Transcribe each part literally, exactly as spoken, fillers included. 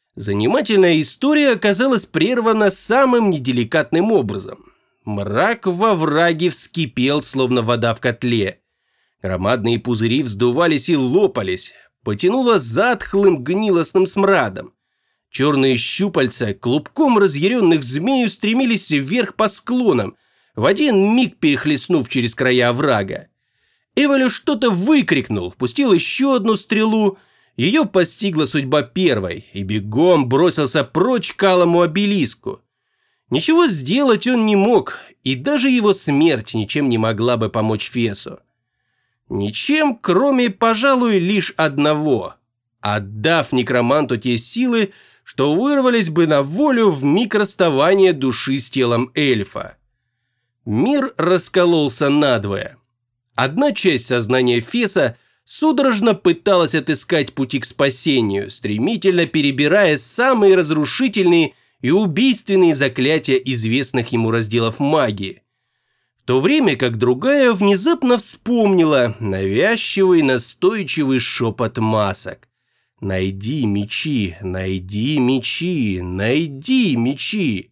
Занимательная история оказалась прервана самым неделикатным образом. Мрак во враге вскипел, словно вода в котле. Громадные пузыри вздувались и лопались, потянуло затхлым гнилостным смрадом. Черные щупальца клубком разъяренных змей устремились вверх по склонам, в один миг перехлестнув через края оврага. Эволю что-то выкрикнул, пустил еще одну стрелу. Ее постигла судьба первой, и бегом бросился прочь к алому обелиску. Ничего сделать он не мог, и даже его смерть ничем не могла бы помочь Фесу. Ничем, кроме, пожалуй, лишь одного. Отдав некроманту те силы, что вырвались бы на волю в миг расставания души с телом эльфа. Мир раскололся надвое. Одна часть сознания Феса судорожно пыталась отыскать пути к спасению, стремительно перебирая самые разрушительные и убийственные заклятия известных ему разделов магии. В то время как другая внезапно вспомнила навязчивый настойчивый шепот масок. «Найди мечи, найди мечи, найди мечи!»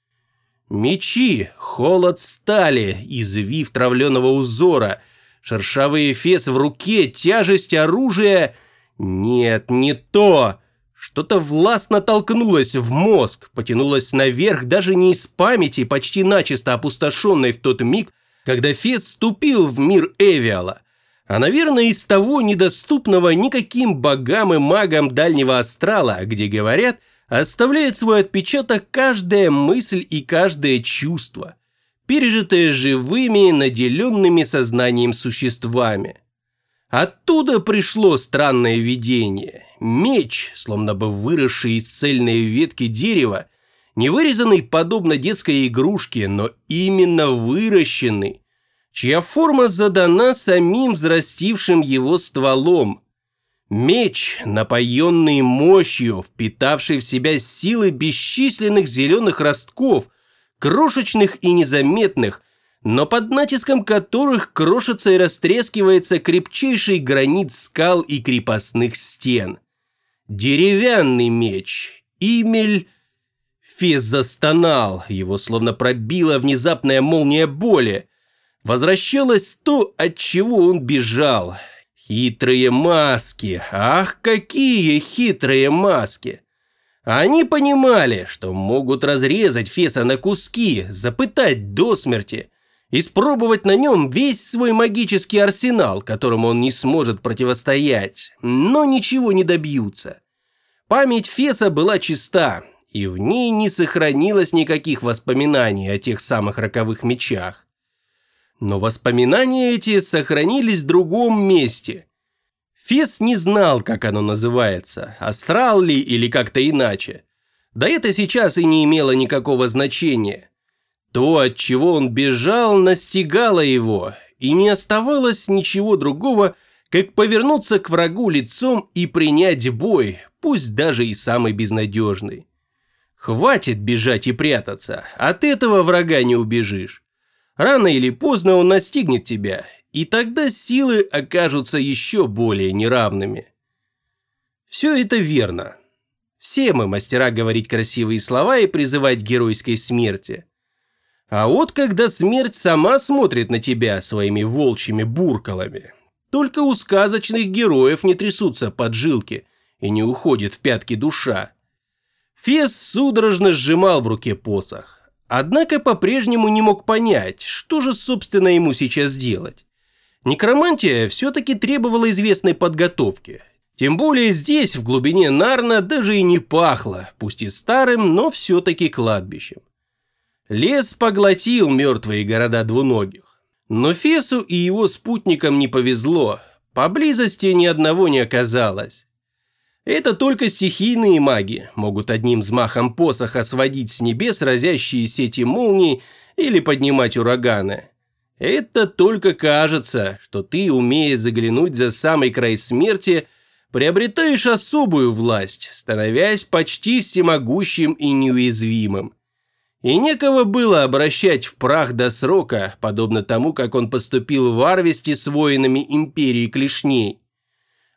Мечи, холод стали, извив травленого узора, шершавый эфес в руке, тяжесть оружия. Нет, не то. Что-то властно толкнулось в мозг, потянулось наверх даже не из памяти, почти начисто опустошенной в тот миг, когда Фес вступил в мир Эвиала, а, наверное, из того недоступного никаким богам и магам дальнего астрала, где, говорят, оставляет свой отпечаток каждая мысль и каждое чувство, пережитое живыми, наделенными сознанием существами. Оттуда пришло странное видение. Меч, словно бы выросший из цельной ветки дерева, не вырезанный подобно детской игрушке, но именно выращенный, чья форма задана самим взрастившим его стволом. Меч, напоенный мощью, впитавший в себя силы бесчисленных зеленых ростков, крошечных и незаметных, но под натиском которых крошится и растрескивается крепчайший гранит скал и крепостных стен. Деревянный меч, Имель... Фес застонал, его словно пробила внезапная молния боли. Возвращалось то, от чего он бежал. Хитрые маски, ах, какие хитрые маски! Они понимали, что могут разрезать Феса на куски, запытать до смерти, испробовать на нем весь свой магический арсенал, которому он не сможет противостоять, но ничего не добьются. Память Феса была чиста, и в ней не сохранилось никаких воспоминаний о тех самых роковых мечах. Но воспоминания эти сохранились в другом месте. Фес не знал, как оно называется, астрал ли или как-то иначе. Да это сейчас и не имело никакого значения. То, от чего он бежал, настигало его, и не оставалось ничего другого, как повернуться к врагу лицом и принять бой, пусть даже и самый безнадежный. Хватит бежать и прятаться, от этого врага не убежишь. Рано или поздно он настигнет тебя, и тогда силы окажутся еще более неравными. Все это верно. Все мы мастера говорить красивые слова и призывать к геройской смерти. А вот когда смерть сама смотрит на тебя своими волчьими буркалами, только у сказочных героев не трясутся поджилки и не уходит в пятки душа. Фес судорожно сжимал в руке посох, однако по-прежнему не мог понять, что же, собственно, ему сейчас делать. Некромантия все-таки требовала известной подготовки. Тем более здесь, в глубине Нарна, даже и не пахло, пусть и старым, но все-таки кладбищем. Лес поглотил мертвые города двуногих. Но Фесу и его спутникам не повезло, поблизости ни одного не оказалось. Это только стихийные маги могут одним взмахом посоха сводить с небес разящие сети молний или поднимать ураганы. Это только кажется, что ты, умея заглянуть за самый край смерти, приобретаешь особую власть, становясь почти всемогущим и неуязвимым. И некого было обращать в прах до срока, подобно тому, как он поступил в Арвесте с воинами империи клешней.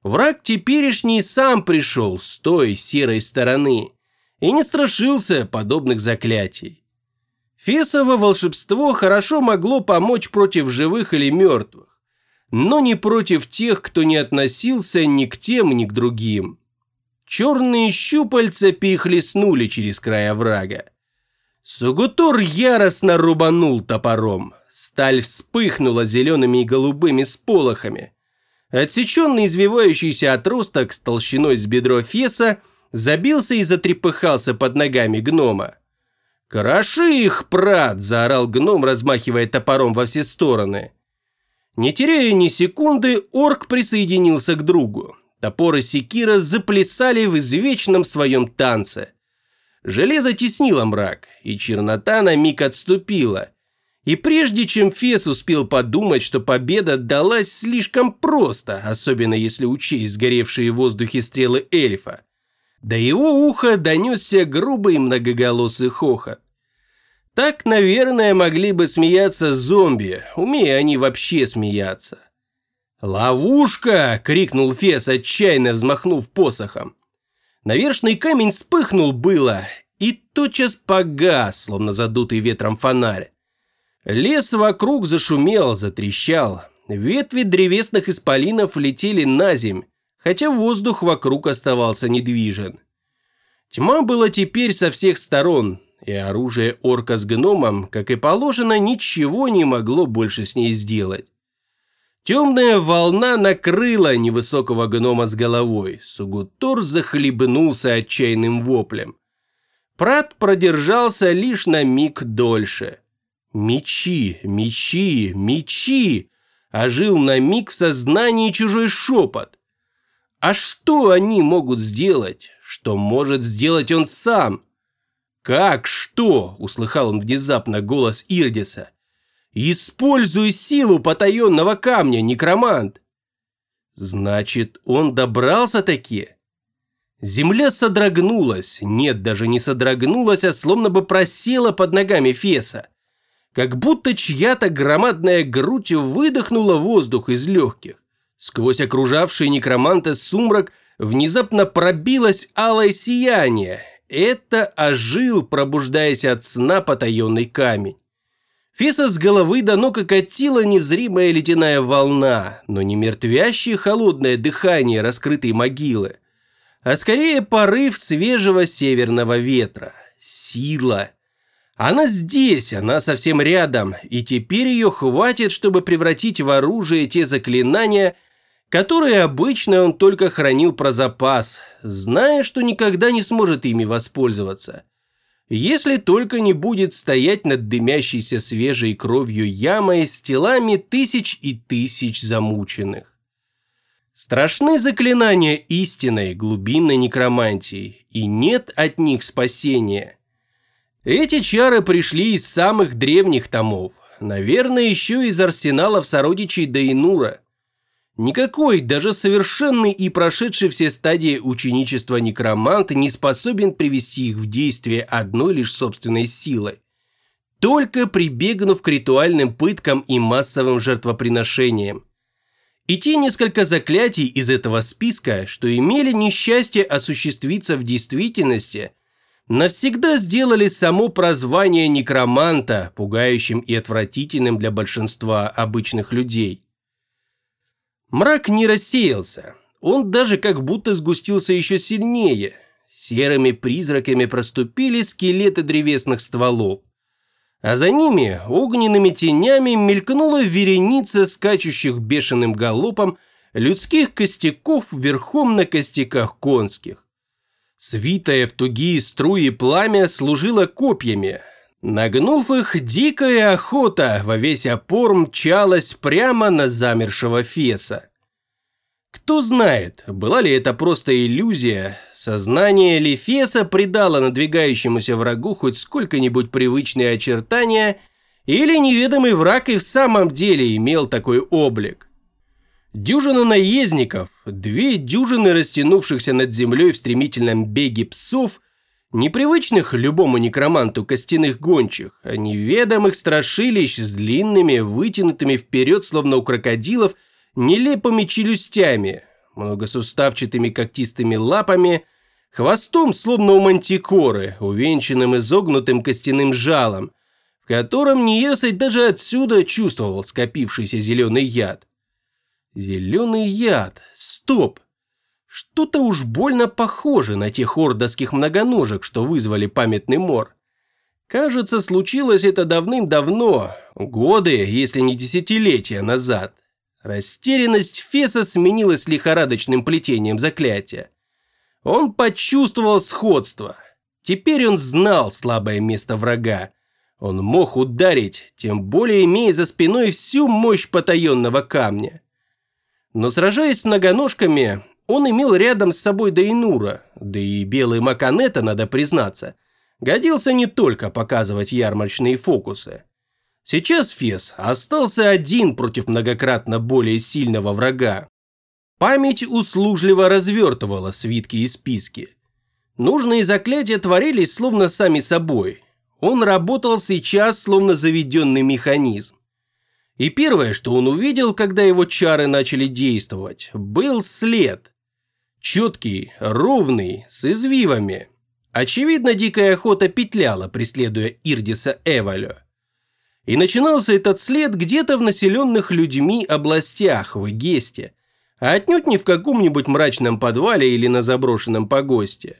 Враг теперешний сам пришел с той серой стороны и не страшился подобных заклятий. Фесово волшебство хорошо могло помочь против живых или мертвых, но не против тех, кто не относился ни к тем, ни к другим. Черные щупальца перехлестнули через край оврага. Сугутур яростно рубанул топором. Сталь вспыхнула зелеными и голубыми сполохами. Отсеченный извивающийся отросток с толщиной с бедро Феса забился и затрепыхался под ногами гнома. «Кроши их, прат!» – заорал гном, размахивая топором во все стороны. Не теряя ни секунды, орк присоединился к другу. Топор и секира заплясали в извечном своем танце. Железо теснило мрак, и чернота на миг отступила. И прежде чем Фес успел подумать, что победа далась слишком просто, особенно если учесть сгоревшие в воздухе стрелы эльфа, до его уха донесся грубый многоголосый хохот. Так, наверное, могли бы смеяться зомби, умея они вообще смеяться. «Ловушка!» – крикнул Фес, отчаянно взмахнув посохом. Навершный камень вспыхнул было и тотчас погас, словно задутый ветром фонарь. Лес вокруг зашумел, затрещал. Ветви древесных исполинов летели на земь, хотя воздух вокруг оставался недвижен. Тьма была теперь со всех сторон, и оружие орка с гномом, как и положено, ничего не могло больше с ней сделать. Темная волна накрыла невысокого гнома с головой. Сугутур захлебнулся отчаянным воплем. Прат продержался лишь на миг дольше. «Мечи, мечи, мечи!» Ожил на миг в сознании чужой шепот. А что они могут сделать? Что может сделать он сам? «Как что?» – услыхал он внезапно голос Ирдиса. «Используй силу потаенного камня, некромант!» Значит, он добрался-таки? Земля содрогнулась, нет, даже не содрогнулась, а словно бы просела под ногами Феса. Как будто чья-то громадная грудь выдохнула воздух из легких. Сквозь окружавший некроманта сумрак внезапно пробилось алое сияние. Это ожил, пробуждаясь от сна, потаенный камень. Феса с головы до ног окатила незримая ледяная волна, но не мертвящее холодное дыхание раскрытой могилы, а скорее порыв свежего северного ветра. Сила. Она здесь, она совсем рядом, и теперь ее хватит, чтобы превратить в оружие те заклинания, которые обычно он только хранил про запас, зная, что никогда не сможет ими воспользоваться. Если только не будет стоять над дымящейся свежей кровью ямой с телами тысяч и тысяч замученных. Страшны заклинания истинной, глубинной некромантии, и нет от них спасения. Эти чары пришли из самых древних томов, наверное, еще из арсеналов сородичей Дейнура. Никакой, даже совершенный и прошедший все стадии ученичества некромант не способен привести их в действие одной лишь собственной силой, только прибегнув к ритуальным пыткам и массовым жертвоприношениям. И те несколько заклятий из этого списка, что имели несчастье осуществиться в действительности, навсегда сделали само прозвание некроманта пугающим и отвратительным для большинства обычных людей. Мрак не рассеялся, он даже как будто сгустился еще сильнее. Серыми призраками проступили скелеты древесных стволов, а за ними огненными тенями мелькнула вереница скачущих бешеным галопом людских костяков верхом на костяках конских. Свитое в тугие струи пламя служило копьями. Нагнув их, дикая охота во весь опор мчалась прямо на замершего Феса. Кто знает, была ли это просто иллюзия, сознание ли Феса придало надвигающемуся врагу хоть сколько-нибудь привычные очертания, или неведомый враг и в самом деле имел такой облик. Дюжина наездников, две дюжины растянувшихся над землей в стремительном беге псов, непривычных любому некроманту костяных гончих, а неведомых страшилищ с длинными, вытянутыми вперед, словно у крокодилов, нелепыми челюстями, многосуставчатыми когтистыми лапами, хвостом, словно у мантикоры, увенчанным изогнутым костяным жалом, в котором неясыть даже отсюда чувствовал скопившийся зеленый яд. Зеленый яд. Стоп! Что-то уж больно похоже на тех ордовских многоножек, что вызвали памятный мор. Кажется, случилось это давным-давно, годы, если не десятилетия назад. Растерянность Феса сменилась лихорадочным плетением заклятия. Он почувствовал сходство. Теперь он знал слабое место врага. Он мог ударить, тем более имея за спиной всю мощь потаенного камня. Но сражаясь с многоножками, он имел рядом с собой Дейнура, да и белый Маканета, надо признаться, годился не только показывать ярмарочные фокусы. Сейчас Фес остался один против многократно более сильного врага. Память услужливо развертывала свитки и списки. Нужные заклятия творились словно сами собой. Он работал сейчас словно заведенный механизм. И первое, что он увидел, когда его чары начали действовать, был след. Четкий, ровный, с извивами. Очевидно, дикая охота петляла, преследуя Ирдиса Эвалю. И начинался этот след где-то в населенных людьми областях в Эгесте, а отнюдь не в каком-нибудь мрачном подвале или на заброшенном погосте.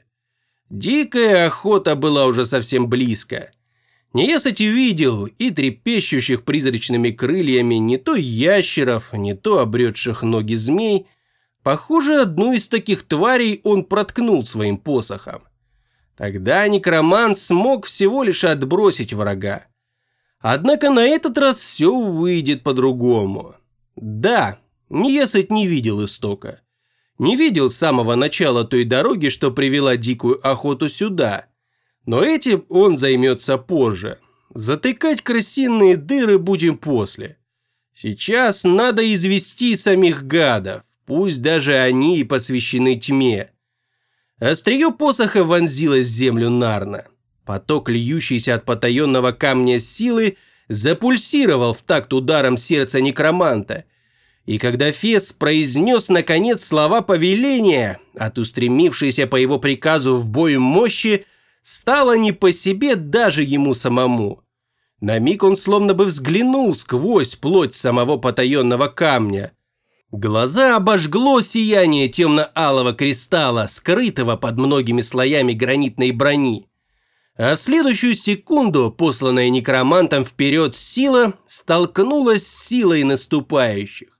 Дикая охота была уже совсем близко. Неясыть увидел и трепещущих призрачными крыльями не то ящеров, не то обретших ноги змей. Похоже, одну из таких тварей он проткнул своим посохом. Тогда некромант смог всего лишь отбросить врага. Однако на этот раз все выйдет по-другому. Да, Неясыть не видел истока. Не видел с самого начала той дороги, что привела дикую охоту сюда. Но этим он займется позже. Затыкать крысиные дыры будем после. Сейчас надо извести самих гадов. Пусть даже они и посвящены тьме. Острие посоха вонзилось в землю Нарна. Поток льющийся от потаенного камня силы запульсировал в такт ударом сердца некроманта. И когда Фес произнес наконец слова повеления, от устремившейся по его приказу в бой мощи, стало не по себе даже ему самому. На миг он словно бы взглянул сквозь плоть самого потаенного камня. Глаза обожгло сияние темно-алого кристалла, скрытого под многими слоями гранитной брони. А в следующую секунду, посланная некромантом вперед сила, столкнулась с силой наступающих.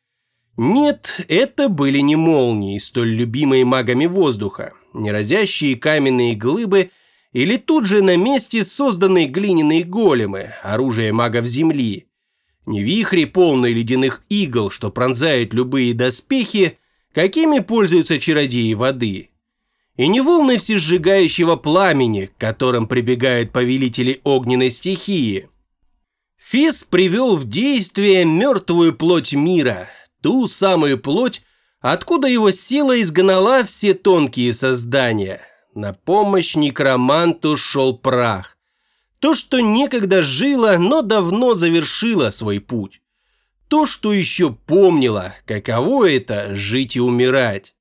Нет, это были не молнии, столь любимые магами воздуха, не разящие каменные глыбы или тут же на месте созданные глиняные големы, оружие магов земли. Не вихри, полные ледяных игл, что пронзают любые доспехи, какими пользуются чародеи воды. И не волны всесжигающего пламени, к которым прибегают повелители огненной стихии. Фес привел в действие мертвую плоть мира, ту самую плоть, откуда его сила изгнала все тонкие создания. На помощь некроманту шел прах. То, что некогда жило, но давно завершило свой путь. То, что еще помнило, каково это – жить и умирать.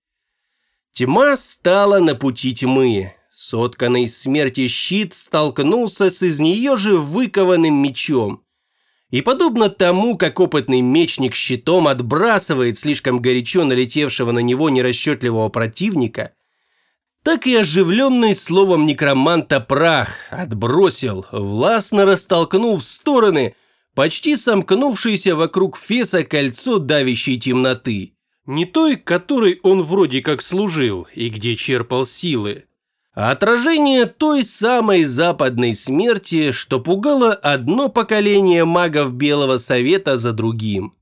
Тьма стала на пути тьмы. Сотканный из смерти щит столкнулся с из нее же выкованным мечом. И подобно тому, как опытный мечник щитом отбрасывает слишком горячо налетевшего на него нерасчетливого противника, так и оживленный словом некроманта прах отбросил, властно растолкнув в стороны почти сомкнувшееся вокруг Феса кольцо давящей темноты. Не той, которой он вроде как служил и где черпал силы, а отражение той самой западной смерти, что пугало одно поколение магов Белого Совета за другим.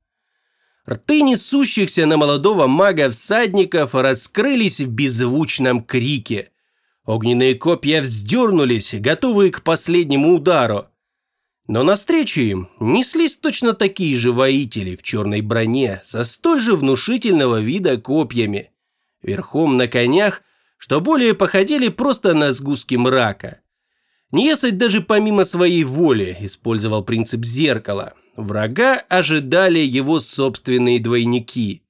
Рты несущихся на молодого мага всадников раскрылись в беззвучном крике. Огненные копья вздернулись, готовые к последнему удару. Но навстречу им неслись точно такие же воители в черной броне со столь же внушительного вида копьями, верхом на конях, что более походили просто на сгустки мрака. Неясыть даже помимо своей воли использовал принцип зеркала. Врага ожидали его собственные двойники.